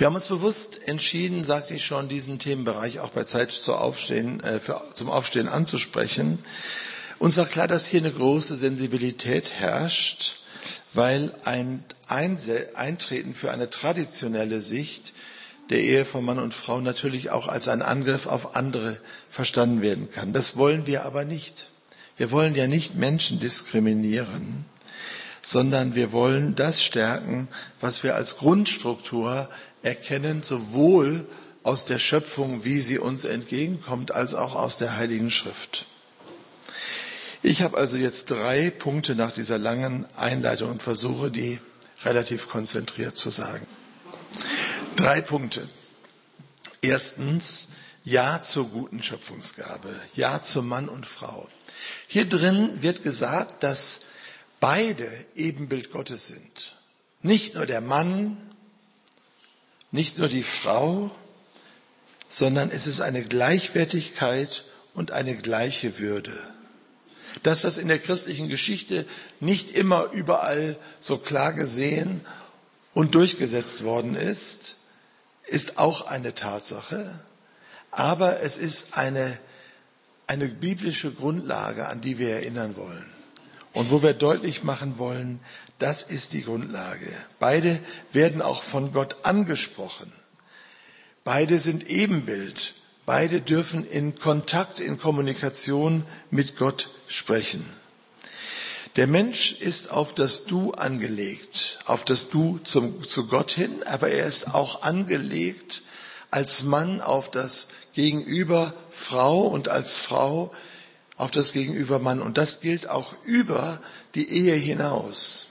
Wir haben uns bewusst entschieden, sagte ich schon, diesen Themenbereich auch bei Zeit zum Aufstehen anzusprechen. Uns war klar, dass hier eine große Sensibilität herrscht, weil ein Eintreten für eine traditionelle Sicht der Ehe von Mann und Frau natürlich auch als ein Angriff auf andere verstanden werden kann. Das wollen wir aber nicht. Wir wollen ja nicht Menschen diskriminieren, sondern wir wollen das stärken, was wir als Grundstruktur erkennen, sowohl aus der Schöpfung, wie sie uns entgegenkommt, als auch aus der Heiligen Schrift. Ich habe also jetzt 3 Punkte nach dieser langen Einleitung und versuche, die relativ konzentriert zu sagen. 3 Punkte. Erstens, Ja zur guten Schöpfungsgabe, Ja zum Mann und Frau. Hier drin wird gesagt, dass beide Ebenbild Gottes sind. Nicht nur der Mann, nicht nur die Frau, sondern es ist eine Gleichwertigkeit und eine gleiche Würde. Dass das in der christlichen Geschichte nicht immer überall so klar gesehen und durchgesetzt worden ist, ist auch eine Tatsache. Aber es ist eine biblische Grundlage, an die wir erinnern wollen. Und wo wir deutlich machen wollen, das ist die Grundlage. Beide werden auch von Gott angesprochen. Beide sind Ebenbild. Beide dürfen in Kontakt, in Kommunikation mit Gott sprechen. Der Mensch ist auf das Du angelegt, auf das Du zu Gott hin, aber er ist auch angelegt als Mann auf das Gegenüber Frau und als Frau auf das Gegenüber Mann. Und das gilt auch über die Ehe hinaus.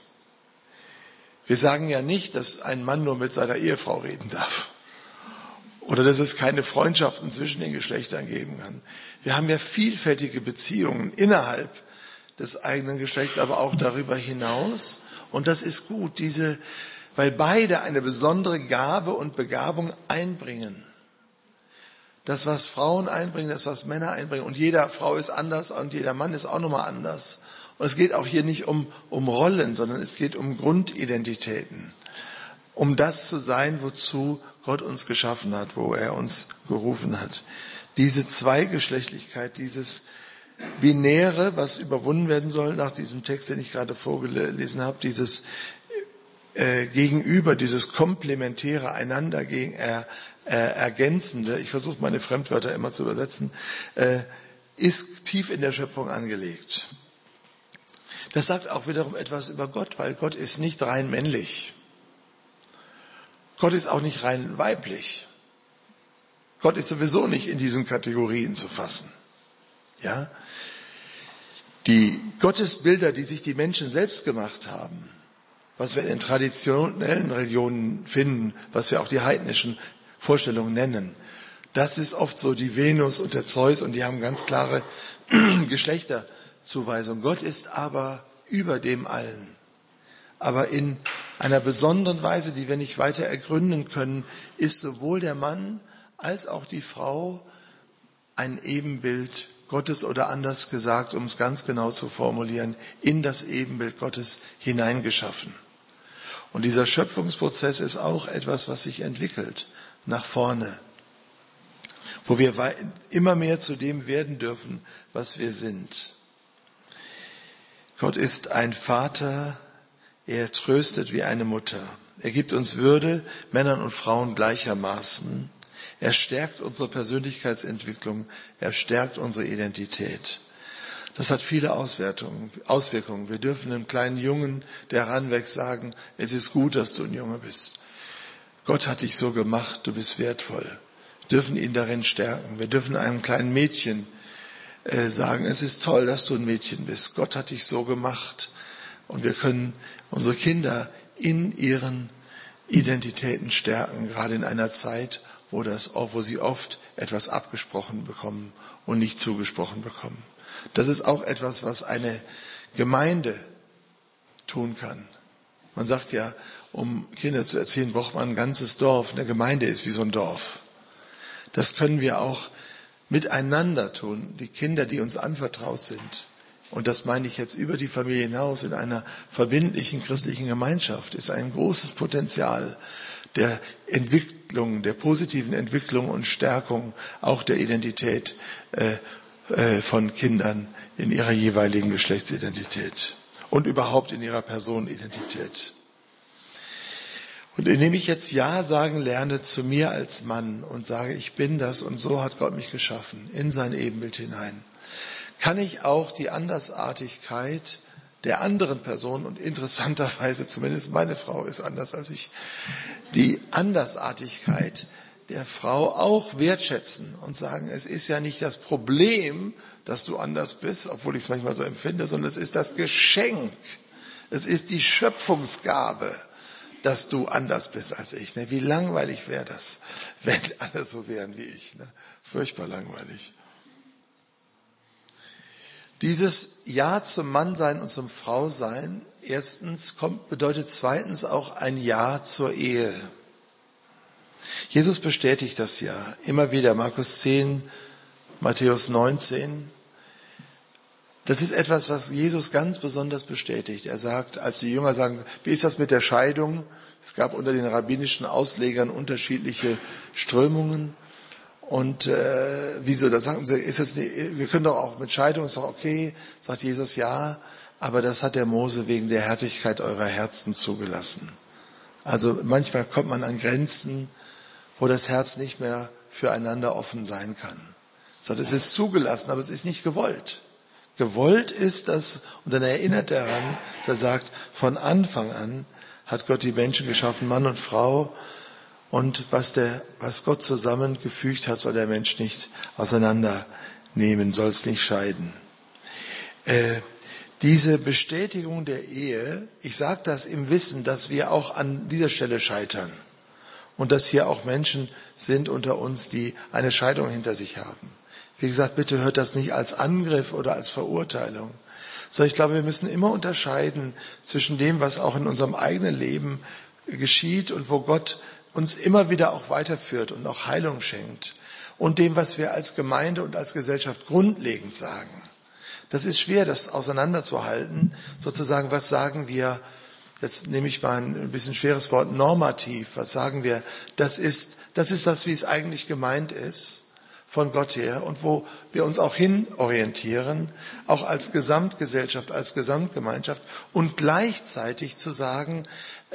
Wir sagen ja nicht, dass ein Mann nur mit seiner Ehefrau reden darf. Oder dass es keine Freundschaften zwischen den Geschlechtern geben kann. Wir haben ja vielfältige Beziehungen innerhalb des eigenen Geschlechts, aber auch darüber hinaus. Und das ist gut, weil beide eine besondere Gabe und Begabung einbringen. Das, was Frauen einbringen, das, was Männer einbringen. Und jeder Frau ist anders und jeder Mann ist auch nochmal anders. Und es geht auch hier nicht um Rollen, sondern es geht um Grundidentitäten. Um das zu sein, wozu Gott uns geschaffen hat, wo er uns gerufen hat. Diese Zweigeschlechtlichkeit, dieses Binäre, was überwunden werden soll nach diesem Text, den ich gerade vorgelesen habe, dieses Gegenüber, dieses komplementäre, einander ergänzende, ich versuche meine Fremdwörter immer zu übersetzen, ist tief in der Schöpfung angelegt. Das sagt auch wiederum etwas über Gott, weil Gott ist nicht rein männlich. Gott ist auch nicht rein weiblich. Gott ist sowieso nicht in diesen Kategorien zu fassen. Ja? Die Gottesbilder, die sich die Menschen selbst gemacht haben, was wir in den traditionellen Religionen finden, was wir auch die heidnischen Vorstellungen nennen, das ist oft so die Venus und der Zeus und die haben ganz klare Geschlechterzuweisung. Gott ist aber über dem allen. Aber in einer besonderen Weise, die wir nicht weiter ergründen können, ist sowohl der Mann als auch die Frau ein Ebenbild Gottes oder anders gesagt, um es ganz genau zu formulieren, in das Ebenbild Gottes hineingeschaffen. Und dieser Schöpfungsprozess ist auch etwas, was sich entwickelt nach vorne, wo wir immer mehr zu dem werden dürfen, was wir sind. Gott ist ein Vater, er tröstet wie eine Mutter. Er gibt uns Würde, Männern und Frauen gleichermaßen. Er stärkt unsere Persönlichkeitsentwicklung, er stärkt unsere Identität. Das hat viele Auswirkungen. Wir dürfen einem kleinen Jungen, der heranwächst, sagen, es ist gut, dass du ein Junge bist. Gott hat dich so gemacht, du bist wertvoll. Wir dürfen ihn darin stärken. Wir dürfen einem kleinen Mädchen sagen, es ist toll, dass du ein Mädchen bist. Gott hat dich so gemacht. Und wir können unsere Kinder in ihren Identitäten stärken, gerade in einer Zeit, wo sie oft etwas abgesprochen bekommen und nicht zugesprochen bekommen. Das ist auch etwas, was eine Gemeinde tun kann. Man sagt ja, um Kinder zu erziehen, braucht man ein ganzes Dorf. Eine Gemeinde ist wie so ein Dorf. Das können wir auch miteinander tun, die Kinder, die uns anvertraut sind. Und das meine ich jetzt über die Familie hinaus, in einer verbindlichen christlichen Gemeinschaft ist ein großes Potenzial der Entwicklung, der positiven Entwicklung und Stärkung auch der Identität von Kindern in ihrer jeweiligen Geschlechtsidentität und überhaupt in ihrer Personenidentität. Und indem ich jetzt Ja sagen lerne zu mir als Mann und sage, ich bin das und so hat Gott mich geschaffen, in sein Ebenbild hinein, kann ich auch die Andersartigkeit der anderen Person, und interessanterweise, zumindest meine Frau ist anders als ich, die Andersartigkeit der Frau auch wertschätzen und sagen, es ist ja nicht das Problem, dass du anders bist, obwohl ich es manchmal so empfinde, sondern es ist das Geschenk, es ist die Schöpfungsgabe, dass du anders bist als ich. Wie langweilig wäre das, wenn alle so wären wie ich. Furchtbar langweilig. Dieses Ja zum Mannsein und zum Frausein, erstens bedeutet zweitens auch ein Ja zur Ehe. Jesus bestätigt das ja immer wieder, Markus 10, Matthäus 19. Das ist etwas, was Jesus ganz besonders bestätigt. Er sagt, als die Jünger sagen, wie ist das mit der Scheidung? Es gab unter den rabbinischen Auslegern unterschiedliche Strömungen. Und wieso? Da sagen sie, wir können doch auch mit Scheidung, ist doch okay. Sagt Jesus, ja, aber das hat der Mose wegen der Härtigkeit eurer Herzen zugelassen. Also manchmal kommt man an Grenzen, wo das Herz nicht mehr füreinander offen sein kann. Sagt, es ist zugelassen, aber es ist nicht gewollt. Gewollt ist das, und dann erinnert er daran, dass er sagt, von Anfang an hat Gott die Menschen geschaffen, Mann und Frau, und was Gott zusammengefügt hat, soll der Mensch nicht auseinandernehmen, soll es nicht scheiden. Diese Bestätigung der Ehe, ich sage das im Wissen, dass wir auch an dieser Stelle scheitern und dass hier auch Menschen sind unter uns, die eine Scheidung hinter sich haben. Wie gesagt, bitte hört das nicht als Angriff oder als Verurteilung, sondern ich glaube, wir müssen immer unterscheiden zwischen dem, was auch in unserem eigenen Leben geschieht und wo Gott uns immer wieder auch weiterführt und auch Heilung schenkt, und dem, was wir als Gemeinde und als Gesellschaft grundlegend sagen. Das ist schwer, das auseinanderzuhalten, sozusagen, was sagen wir, jetzt nehme ich mal ein bisschen schweres Wort, normativ, was sagen wir, das ist das, wie es eigentlich gemeint ist, von Gott her, und wo wir uns auch hin orientieren, auch als Gesamtgesellschaft, als Gesamtgemeinschaft, und gleichzeitig zu sagen,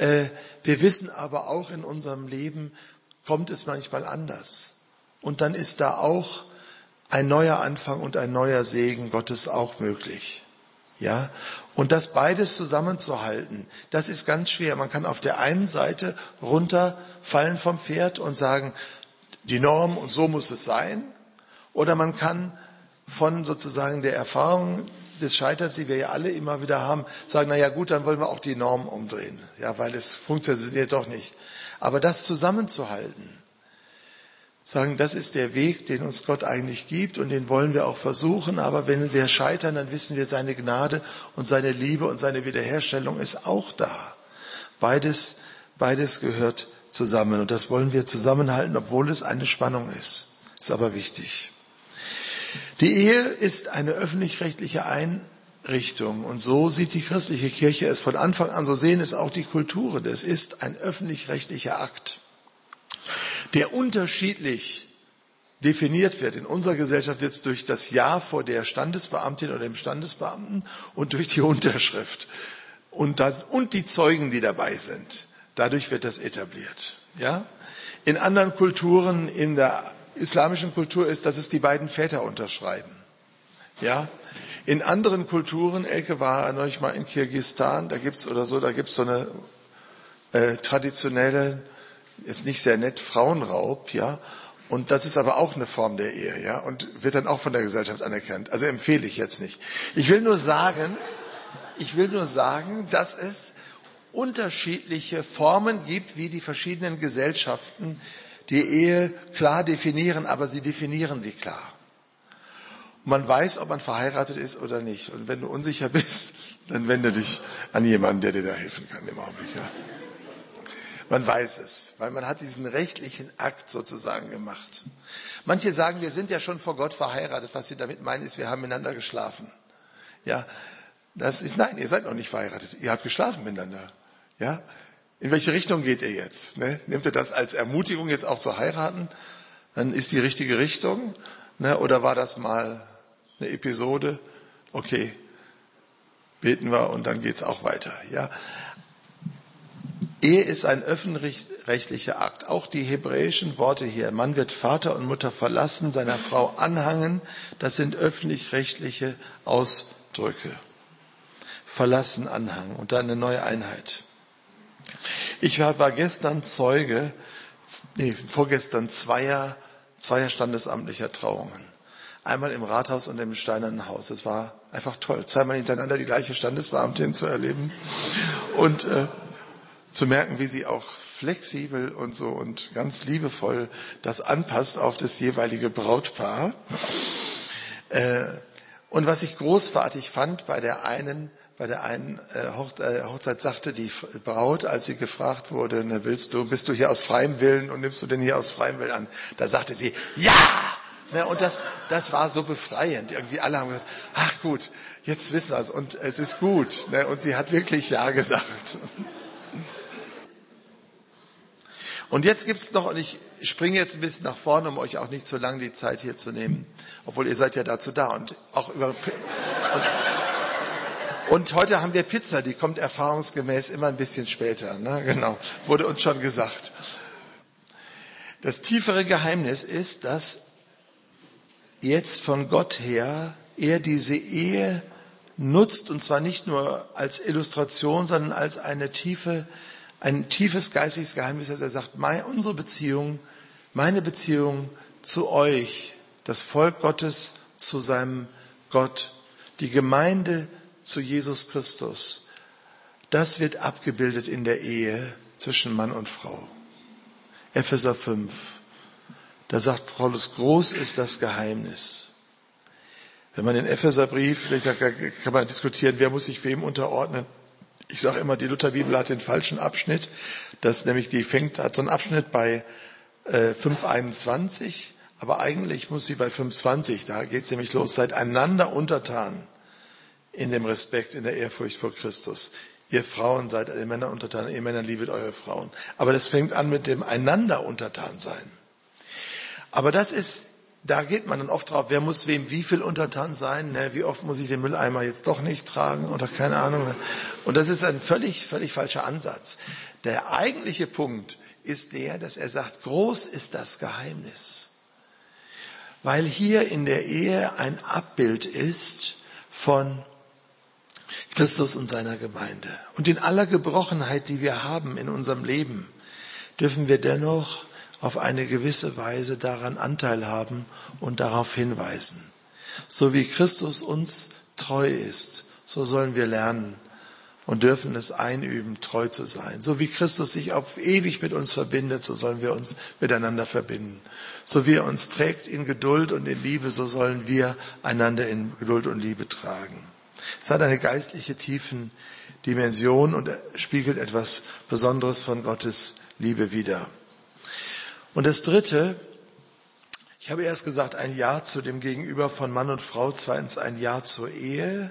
wir wissen aber auch, in unserem Leben kommt es manchmal anders. Und dann ist da auch ein neuer Anfang und ein neuer Segen Gottes auch möglich. Ja? Und das beides zusammenzuhalten, das ist ganz schwer. Man kann auf der einen Seite runterfallen vom Pferd und sagen, die Norm und so muss es sein. Oder man kann von sozusagen der Erfahrung des Scheiterns, die wir ja alle immer wieder haben, sagen, na ja gut, dann wollen wir auch die Norm umdrehen. Ja, weil es funktioniert doch nicht. Aber das zusammenzuhalten, sagen, das ist der Weg, den uns Gott eigentlich gibt, und den wollen wir auch versuchen. Aber wenn wir scheitern, dann wissen wir, seine Gnade und seine Liebe und seine Wiederherstellung ist auch da. Beides gehört zusammen, und das wollen wir zusammenhalten, obwohl es eine Spannung ist. Ist aber wichtig. Die Ehe ist eine öffentlich-rechtliche Einrichtung, und so sieht die christliche Kirche es von Anfang an, so sehen es auch die Kulturen. Es ist ein öffentlich-rechtlicher Akt, der unterschiedlich definiert wird. In unserer Gesellschaft wird es durch das Ja vor der Standesbeamtin oder dem Standesbeamten und durch die Unterschrift und die Zeugen, die dabei sind. Dadurch wird das etabliert. Ja? In anderen Kulturen, in der islamischen Kultur ist, dass es die beiden Väter unterschreiben. Ja? In anderen Kulturen, Elke war neulich mal in Kirgisistan, da gibt's so eine traditionelle, ist nicht sehr nett, Frauenraub, ja. Und das ist aber auch eine Form der Ehe, ja. Und wird dann auch von der Gesellschaft anerkannt. Also empfehle ich jetzt nicht. Ich will nur sagen, dass es unterschiedliche Formen gibt, wie die verschiedenen Gesellschaften die Ehe klar definieren, aber sie definieren sie klar. Und man weiß, ob man verheiratet ist oder nicht. Und wenn du unsicher bist, dann wende dich an jemanden, der dir da helfen kann im Augenblick, ja. Man weiß es, weil man hat diesen rechtlichen Akt sozusagen gemacht. Manche sagen, wir sind ja schon vor Gott verheiratet. Was sie damit meinen, ist, wir haben miteinander geschlafen. Ja, nein, ihr seid noch nicht verheiratet. Ihr habt geschlafen miteinander. Ja, In welche Richtung geht ihr jetzt? Ne? Nehmt ihr das als Ermutigung, jetzt auch zu heiraten? Dann ist die richtige Richtung? Ne? Oder war das mal eine Episode? Okay, beten wir und dann geht's auch weiter. Ja? Ehe ist ein öffentlich-rechtlicher Akt. Auch die hebräischen Worte hier. Mann wird Vater und Mutter verlassen, seiner Frau anhangen. Das sind öffentlich-rechtliche Ausdrücke. Verlassen, anhangen und dann eine neue Einheit. Ich war vorgestern zweier standesamtlicher Trauungen. Einmal im Rathaus und im Steinernen Haus. Es war einfach toll, zweimal hintereinander die gleiche Standesbeamtin zu erleben und zu merken, wie sie auch flexibel und so und ganz liebevoll das anpasst auf das jeweilige Brautpaar. Und was ich großartig fand, bei der einen Hochzeit sagte die Braut, als sie gefragt wurde, ne, bist du hier aus freiem Willen und nimmst du denn hier aus freiem Willen an? Da sagte sie, ja! Ne, und das war so befreiend. Irgendwie alle haben gesagt, ach gut, jetzt wissen wir es und es ist gut. Ne, und sie hat wirklich ja gesagt. Und jetzt gibt's noch, und ich springe jetzt ein bisschen nach vorne, um euch auch nicht zu lange die Zeit hier zu nehmen, obwohl ihr seid ja dazu da und auch und heute haben wir Pizza, die kommt erfahrungsgemäß immer ein bisschen später, ne? Genau, wurde uns schon gesagt. Das tiefere Geheimnis ist, dass jetzt von Gott her er diese Ehe nutzt, und zwar nicht nur als Illustration, sondern als ein tiefes geistiges Geheimnis, dass er sagt, meine Beziehung zu euch, das Volk Gottes zu seinem Gott, die Gemeinde zu Jesus Christus, das wird abgebildet in der Ehe zwischen Mann und Frau. Epheser 5, da sagt Paulus, groß ist das Geheimnis. Wenn man den Epheserbrief, vielleicht kann man diskutieren, wer muss sich wem unterordnen. Ich sage immer, die Lutherbibel hat den falschen Abschnitt. Das nämlich hat so einen Abschnitt bei 5,21, aber eigentlich muss sie bei 5,20, da geht es nämlich los, seid einander untertan in dem Respekt, in der Ehrfurcht vor Christus. Ihr Frauen seid den Männern untertan, ihr Männer liebet eure Frauen. Aber das fängt an mit dem einander untertan sein. Aber da geht man dann oft drauf, wer muss wem wie viel untertan sein, ne? Wie oft muss ich den Mülleimer jetzt doch nicht tragen oder keine Ahnung. Ne? Und das ist ein völlig falscher Ansatz. Der eigentliche Punkt ist der, dass er sagt, groß ist das Geheimnis. Weil hier in der Ehe ein Abbild ist von Christus und seiner Gemeinde. Und in aller Gebrochenheit, die wir haben in unserem Leben, dürfen wir dennoch auf eine gewisse Weise daran Anteil haben und darauf hinweisen. So wie Christus uns treu ist, so sollen wir lernen und dürfen es einüben, treu zu sein. So wie Christus sich auf ewig mit uns verbindet, so sollen wir uns miteinander verbinden. So wie er uns trägt in Geduld und in Liebe, so sollen wir einander in Geduld und Liebe tragen. Es hat eine geistliche tiefen Dimension und spiegelt etwas Besonderes von Gottes Liebe wider. Und das Dritte, ich habe erst gesagt, ein Ja zu dem Gegenüber von Mann und Frau, zweitens ein Ja zur Ehe.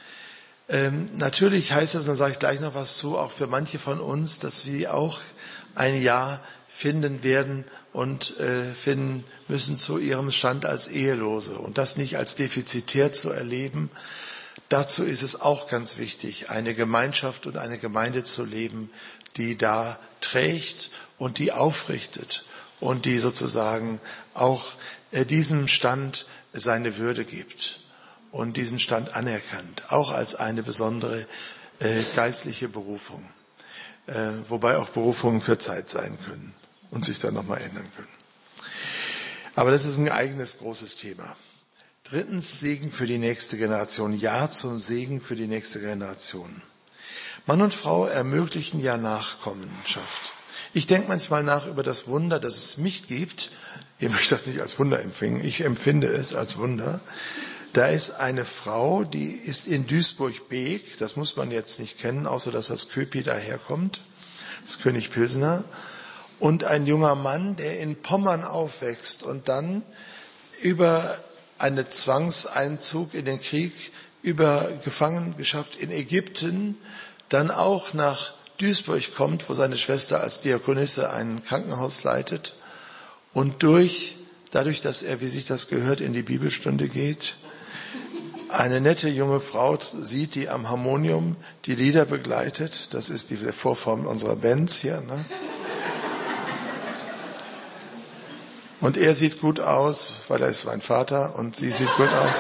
Natürlich heißt es, und da sage ich gleich noch was zu, auch für manche von uns, dass wir auch ein Ja finden werden und finden müssen zu ihrem Stand als Ehelose und das nicht als defizitär zu erleben. Dazu ist es auch ganz wichtig, eine Gemeinschaft und eine Gemeinde zu leben, die da trägt und die aufrichtet und die sozusagen auch diesem Stand seine Würde gibt und diesen Stand anerkannt, auch als eine besondere geistliche Berufung, wobei auch Berufungen für Zeit sein können und sich dann nochmal ändern können. Aber das ist ein eigenes großes Thema. Drittens, Segen für die nächste Generation. Ja zum Segen für die nächste Generation. Mann und Frau ermöglichen ja Nachkommenschaft. Ich denke manchmal nach über das Wunder, dass es mich gibt. Ihr möchtet das nicht als Wunder empfinden. Ich empfinde es als Wunder. Da ist eine Frau, die ist in Duisburg-Beek. Das muss man jetzt nicht kennen, außer dass das Köpi daherkommt. Das ist König Pilsener. Und ein junger Mann, der in Pommern aufwächst und dann über einen Zwangseinzug in den Krieg, über Gefangenschaft in Ägypten, dann auch nach Duisburg kommt, wo seine Schwester als Diakonisse ein Krankenhaus leitet und dadurch, dass er, wie sich das gehört, in die Bibelstunde geht, eine nette junge Frau sieht, die am Harmonium die Lieder begleitet. Das ist die Vorform unserer Bands hier, ne? Und er sieht gut aus, weil er ist mein Vater, und sie sieht gut aus,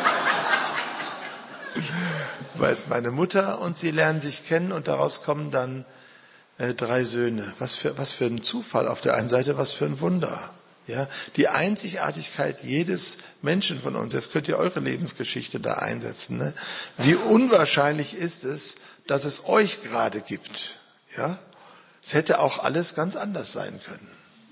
weil es meine Mutter, und sie lernen sich kennen und daraus kommen dann 3 Söhne. Was für ein Zufall auf der einen Seite, was für ein Wunder. Ja, die Einzigartigkeit jedes Menschen von uns. Jetzt könnt ihr eure Lebensgeschichte da einsetzen. Ne? Wie unwahrscheinlich ist es, dass es euch gerade gibt. Ja, es hätte auch alles ganz anders sein können.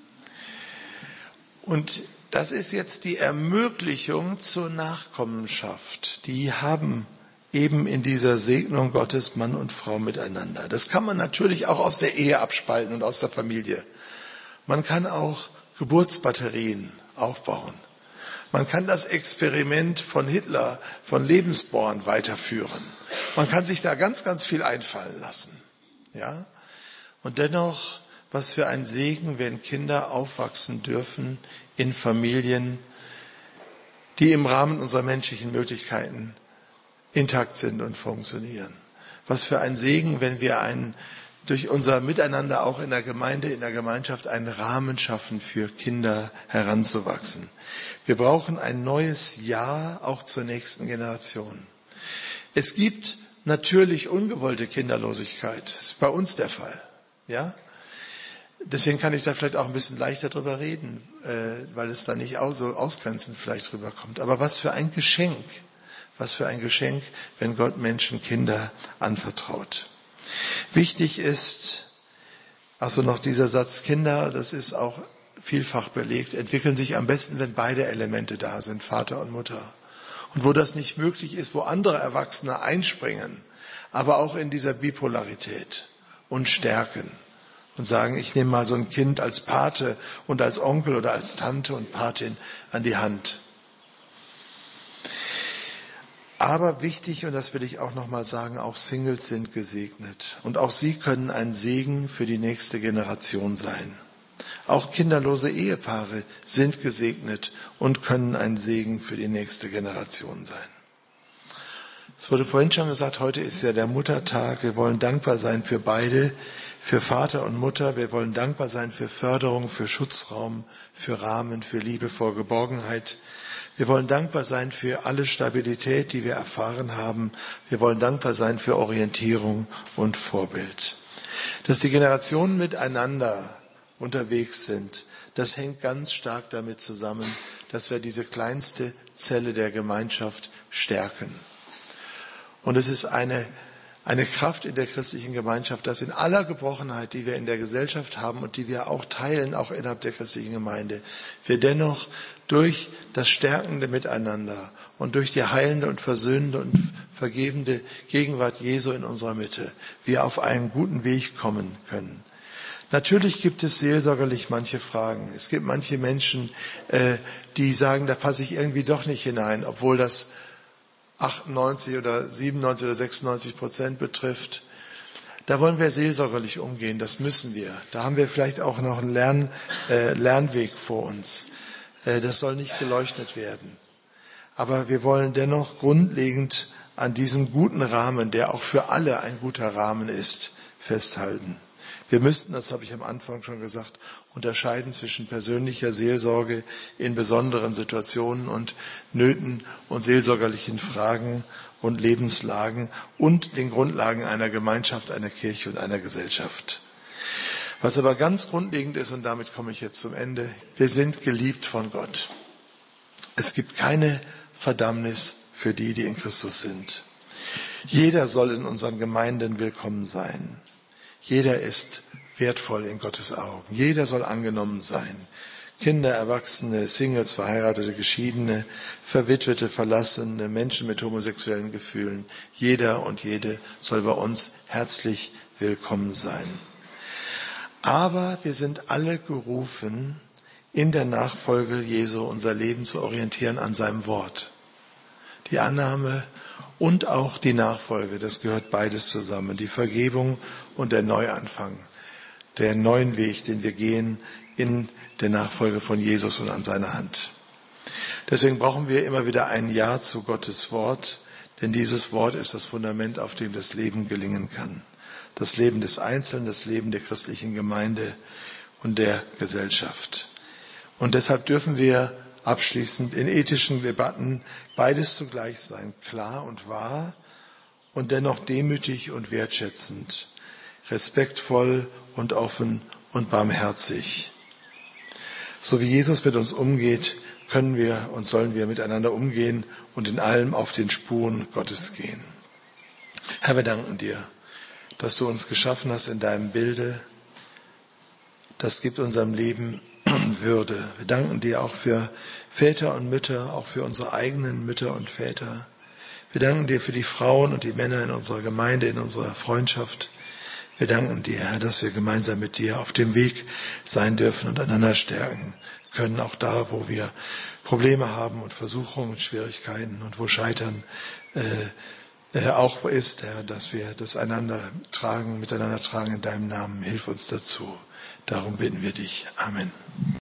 Und das ist jetzt die Ermöglichung zur Nachkommenschaft. Die haben eben in dieser Segnung Gottes Mann und Frau miteinander. Das kann man natürlich auch aus der Ehe abspalten und aus der Familie. Man kann auch Geburtsbatterien aufbauen. Man kann das Experiment von Hitler, von Lebensborn weiterführen. Man kann sich da ganz, ganz viel einfallen lassen. Ja? Und dennoch, was für ein Segen, wenn Kinder aufwachsen dürfen in Familien, die im Rahmen unserer menschlichen Möglichkeiten intakt sind und funktionieren. Was für ein Segen, wenn wir durch unser Miteinander auch in der Gemeinde, in der Gemeinschaft einen Rahmen schaffen, für Kinder heranzuwachsen. Wir brauchen ein neues Ja auch zur nächsten Generation. Es gibt natürlich ungewollte Kinderlosigkeit. Das ist bei uns der Fall. Ja? Deswegen kann ich da vielleicht auch ein bisschen leichter drüber reden, weil es da nicht so ausgrenzend vielleicht rüberkommt. Aber was für ein Geschenk, wenn Gott Menschen Kinder anvertraut. Wichtig ist, also noch dieser Satz, Kinder, das ist auch vielfach belegt, entwickeln sich am besten, wenn beide Elemente da sind, Vater und Mutter. Und wo das nicht möglich ist, wo andere Erwachsene einspringen, aber auch in dieser Bipolarität und stärken und sagen, ich nehme mal so ein Kind als Pate und als Onkel oder als Tante und Patin an die Hand. Aber wichtig, und das will ich auch nochmal sagen, auch Singles sind gesegnet. Und auch sie können ein Segen für die nächste Generation sein. Auch kinderlose Ehepaare sind gesegnet und können ein Segen für die nächste Generation sein. Es wurde vorhin schon gesagt, heute ist ja der Muttertag. Wir wollen dankbar sein für beide, für Vater und Mutter. Wir wollen dankbar sein für Förderung, für Schutzraum, für Rahmen, für Liebe vor Geborgenheit. Wir wollen dankbar sein für alle Stabilität, die wir erfahren haben. Wir wollen dankbar sein für Orientierung und Vorbild. Dass die Generationen miteinander unterwegs sind, das hängt ganz stark damit zusammen, dass wir diese kleinste Zelle der Gemeinschaft stärken. Und es ist eine Kraft in der christlichen Gemeinschaft, dass in aller Gebrochenheit, die wir in der Gesellschaft haben und die wir auch teilen, auch innerhalb der christlichen Gemeinde, wir dennoch durch das stärkende Miteinander und durch die heilende und versöhnende und vergebende Gegenwart Jesu in unserer Mitte, wir auf einen guten Weg kommen können. Natürlich gibt es seelsorgerlich manche Fragen. Es gibt manche Menschen, die sagen, da passe ich irgendwie doch nicht hinein, obwohl das 98 oder 97 oder 96% betrifft. Da wollen wir seelsorgerlich umgehen, das müssen wir. Da haben wir vielleicht auch noch einen Lernweg vor uns. Das soll nicht geleugnet werden. Aber wir wollen dennoch grundlegend an diesem guten Rahmen, der auch für alle ein guter Rahmen ist, festhalten. Wir müssten, das habe ich am Anfang schon gesagt, unterscheiden zwischen persönlicher Seelsorge in besonderen Situationen und Nöten und seelsorgerlichen Fragen und Lebenslagen und den Grundlagen einer Gemeinschaft, einer Kirche und einer Gesellschaft. Was aber ganz grundlegend ist, und damit komme ich jetzt zum Ende, wir sind geliebt von Gott. Es gibt keine Verdammnis für die, die in Christus sind. Jeder soll in unseren Gemeinden willkommen sein. Jeder ist wertvoll in Gottes Augen. Jeder soll angenommen sein. Kinder, Erwachsene, Singles, Verheiratete, Geschiedene, Verwitwete, Verlassene, Menschen mit homosexuellen Gefühlen. Jeder und jede soll bei uns herzlich willkommen sein. Aber wir sind alle gerufen, in der Nachfolge Jesu unser Leben zu orientieren an seinem Wort. Die Annahme und auch die Nachfolge, das gehört beides zusammen. Die Vergebung und der Neuanfang, der neuen Weg, den wir gehen in der Nachfolge von Jesus und an seiner Hand. Deswegen brauchen wir immer wieder ein Ja zu Gottes Wort, denn dieses Wort ist das Fundament, auf dem das Leben gelingen kann. Das Leben des Einzelnen, das Leben der christlichen Gemeinde und der Gesellschaft. Und deshalb dürfen wir abschließend in ethischen Debatten beides zugleich sein, klar und wahr und dennoch demütig und wertschätzend, respektvoll und offen und barmherzig. So wie Jesus mit uns umgeht, können wir und sollen wir miteinander umgehen und in allem auf den Spuren Gottes gehen. Herr, wir danken dir, dass du uns geschaffen hast in deinem Bilde. Das gibt unserem Leben Würde. Wir danken dir auch für Väter und Mütter, auch für unsere eigenen Mütter und Väter. Wir danken dir für die Frauen und die Männer in unserer Gemeinde, in unserer Freundschaft. Wir danken dir, Herr, dass wir gemeinsam mit dir auf dem Weg sein dürfen und einander stärken können, auch da, wo wir Probleme haben und Versuchungen und Schwierigkeiten und wo Scheitern auch ist, Herr, dass wir das miteinander tragen in deinem Namen. Hilf uns dazu. Darum bitten wir dich. Amen.